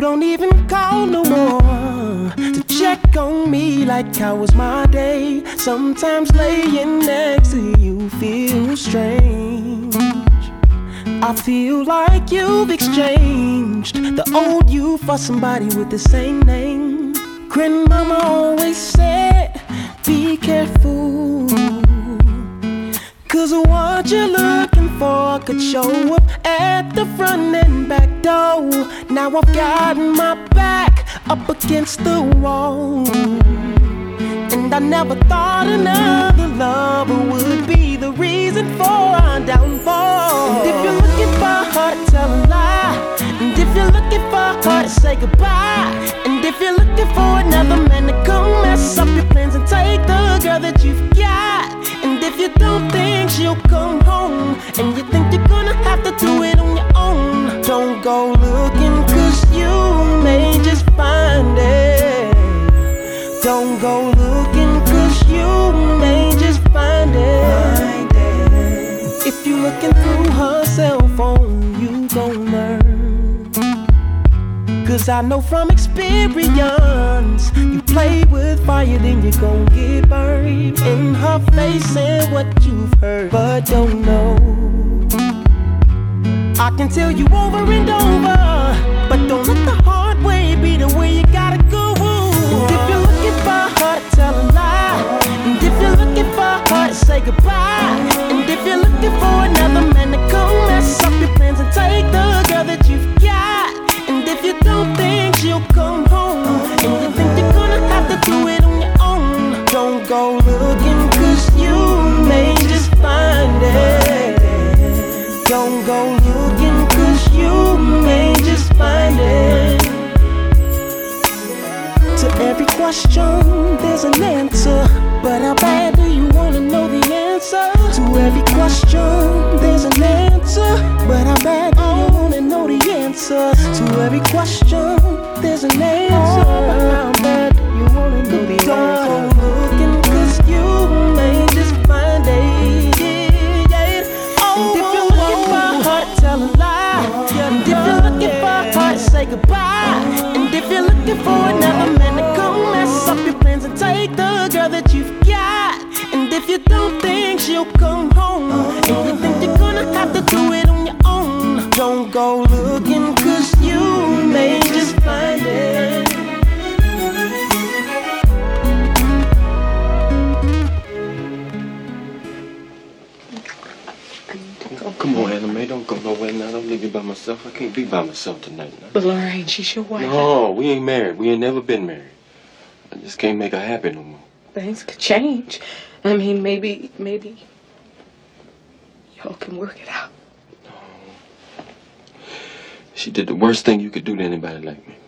don't even call no more to check on me like how was my day. Sometimes laying next to you feels strange. I feel like you've exchanged the old you for somebody with the same name. Grandmama always said, be careful, 'cause what you're looking for could show up at the front and back door. Now I've gotten my back up against the wall, and I never thought another lover would be the reason for our downfall. And if you're looking for her to tell a lie, and if you're looking for her to say goodbye, and if you're looking for another man to come mess up your plans and take the girl that you've got, and if you don't think she'll come home, and you think you're gonna have to do it on your own, don't go looking, 'cause you may just find it. Don't go looking, 'cause you may just find it. If you looking through her cell phone, you gon' learn. 'Cause I know from experience, you play with fire, then you gon' get burned. In her face and what you've heard, but don't know. I can tell you over and over, but don't let the hard way be the way you gotta go. And if you're looking for her to tell a lie, and if you're looking for her to say goodbye, and if you're looking for another man to come mess up your plans and take the girl that you've got, and if you don't think she'll come home, and you think you're gonna have to do it on your own, don't go looking, 'cause you may just find it. Don't go looking, 'cause you may just find it. To every question, there's an answer, but how bad do you wanna know the answer? To every question, there's an answer, but how bad do you wanna know the answer? To every question, there's an answer, but how bad do you wanna know the answer? Don't go looking, 'cause you may just find it. And if you're looking for her to tell a lie, and if you're looking for her to say goodbye, and if you're looking for another man to come mess up your plans and take the girl that you've got, and if you don't think she'll come home, and you think you're gonna have to do it on your own, don't go looking, 'cause you may just find it. Come on, Anna Mae, don't go nowhere now. Don't leave me by myself. I can't be by myself tonight now. But Lorraine, she's your wife. No, we ain't married. We ain't never been married. I just can't make her happy no more. Things could change. I mean, maybe y'all can work it out. She did the worst thing you could do to anybody like me.